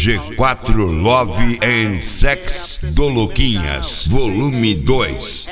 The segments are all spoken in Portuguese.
G4 Love and Sex do Luquinhas, volume 2.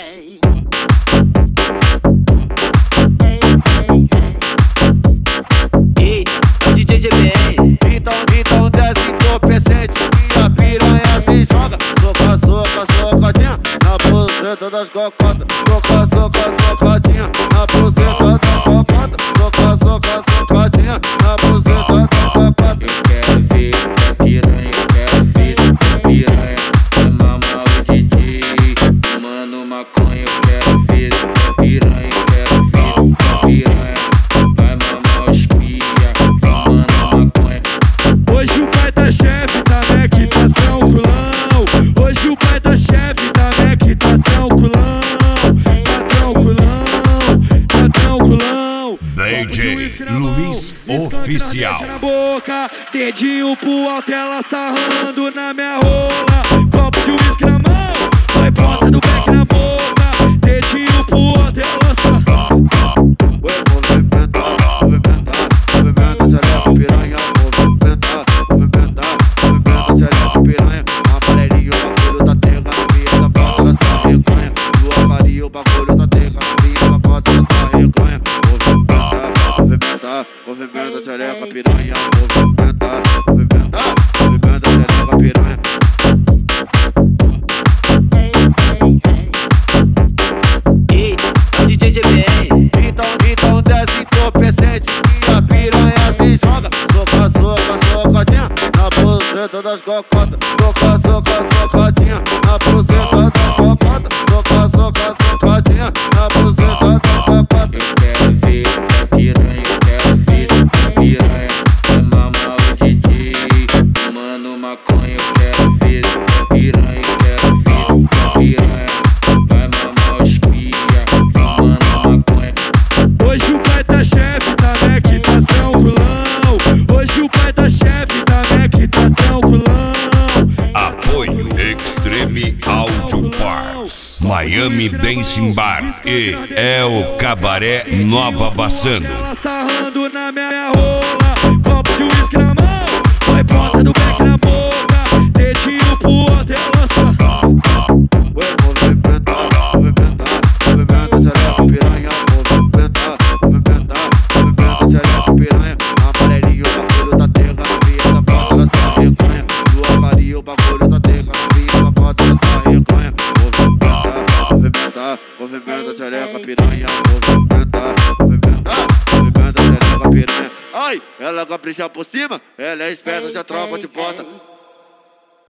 Ei, é o DJ GBR. Então desce entorpecente e a piranha se joga. Socadinha na buceta das cocotas. Socadinha na buceta das cocotas. Socadinha na buceta das cocotas. Eu quero ver essa piranha, eu quero ver essa piranha. Vai mamar o DJ, fumando maconha. Eu quero ver essa piranha, eu quero ver essa piranha. Vai mamar os cria, fumando maconha. Hoje o pai da chefe tá Mac, tá tranquilão. Hoje o pai da chefe tá Mac, tá tranquilão. Tá tranquilão. DJ Luiz Oficial. Na boca, dedinho pro alto, ela sarrando na minha rola. Copo de uísque na mão, vai ponta do beck na boca. Dedinho pro alto, ela sarrando. Movimenta, xereca, piranha. Movimenta, xereca, piranha. Amarelinho, o bagulho tá pegando, minha safada nessa reganha. Sua carinha, o bagulho tá pegando, minha safada nessa reganha. Movimenta, xereca, piranha. Movimenta, xereca, piranha. Ei, é o DJ GBR. Então desce entorpecente e a piranha se joga. Socadinha na buceta das cocotas. Socadinha na buceta das cocotas. Socadinha na buceta das cocotas. Eu quero ver essa piranha, eu quero ver essa piranha. Vai mamar o DJ, fumando maconha. Eu quero ver essa piranha, eu quero ver essa piranha. Vai mamar os cria, fumando maconha. Hoje o pai da chefe tá Mac, tá tranquilão. Hoje o pai da chefe tá Mac, tá tranquilão. Apoio Extreme Audio Parts, Miami Dancing Bar e El Cabaré Nova Bassano. Ela sarrando na minha rola. Copo de uísque na mão, vai ponta do beck na boca. Dedinho pro alto, ela sarrando. Movimenta, xereca, piranha. Movimenta, xereca, piranha. Amarelinho, o bagulho tá pegando, minha safada nessa reganha. Sua carinha, o bagulho tá pegando, minha safada nessa reganha. Movimenta, xereca, piranha. Movimenta, xereca, piranha. Ai, ela capricha por cima, ela é esperta, já troca de porta.